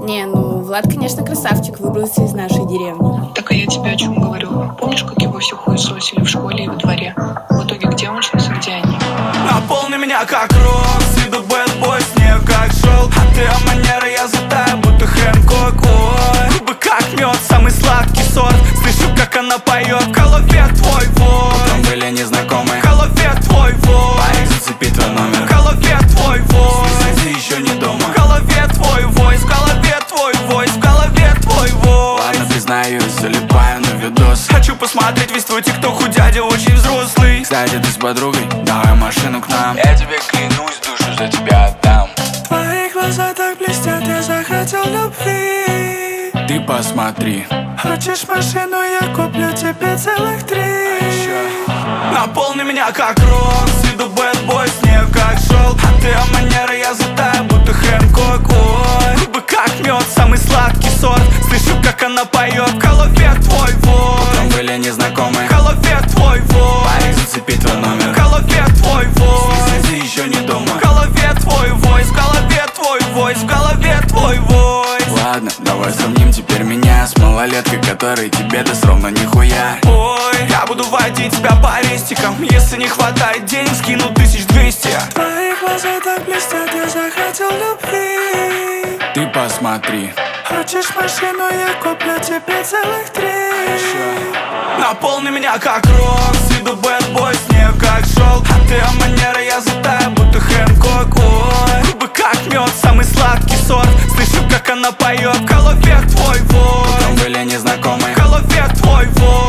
Не, ну Влад, конечно, красавчик, выбрался из нашей деревни. Так а я тебе о чем говорю? Помнишь, как его все хуесосили в школе и во дворе? В итоге где он сейчас и где они? Наполни меня как рок, с виду бэтбой, снег как шел. А ты о манере, я затаю, будто Хэнкок. Ой, губы как мед, самый сладкий сорт. Слышу, как она поет, в голове твой вой. Утром были незнакомые, В голове твой вой. парень, зацепи твой номер, В голове твой вой. ты еще не дома. В голове твой вой, в голове твой вой, в голове твой вой. Ладно, признаюсь, залипаю на видос. Хочу посмотреть весь твой тикток, у дяди очень взрослый. Кстати, ты с подругой, давай машину к нам. Я тебе клянусь, душу за тебя отдам. Твои глаза так блестят, я захотел любви. Ты посмотри, Хочешь машину, я куплю тебе целых 3. еще Наполни меня как рок, с виду бэтбой, снег как шел. А ты о манере, я затаю, будто Хэнкок. Ой, губы как мед, самый сладкий сорт. Слышу, как она поет, в голове твой вой. утром были незнакомые, В голове твой вой. парень, зацепи твой В номер, голове твой вой. ты еще не дома. В голове твой вой, в голове твой вой, в голове твой вой. Ладно, давай сравним теперь меня с малолеткой, которой тебе даст ровно нихуя. Ой, я буду водить тебя по рестикам. Если не хватает денег, скину 1200. Твои глаза так блестят, я захотел любви. Ты посмотри, Хочешь машину, я куплю тебе целых 3. Наполни меня как рок, с виду бэтбой, снег как шел. А ты о манере, я затаю, будто Хэнкок. Ой, губы как мед, самый сладкий сорт. Слышу, как она поет, в голове твой вой. утром были незнакомые, В голове твой вой.